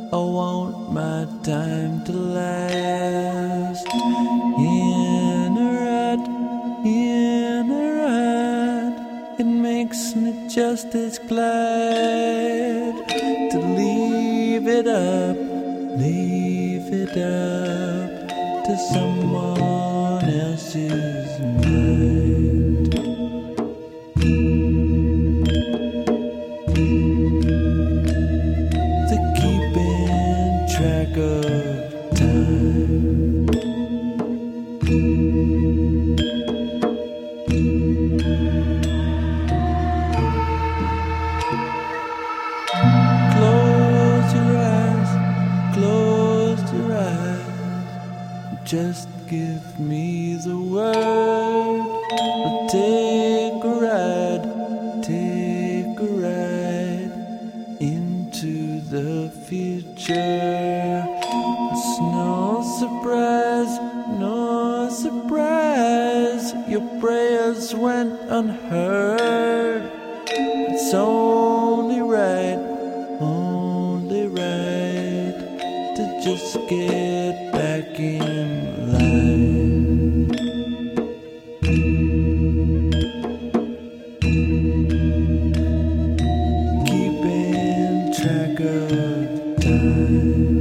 I want my time to last. In a rut, it makes me just as glad to leave it up to someone else's mind. To keeping track of time. Close your eyes, close your eyes. Just give me the word. I'll take a ride into the future. It's no surprise, your prayers went unheard. It's only right to just get back in line. Keeping track of time.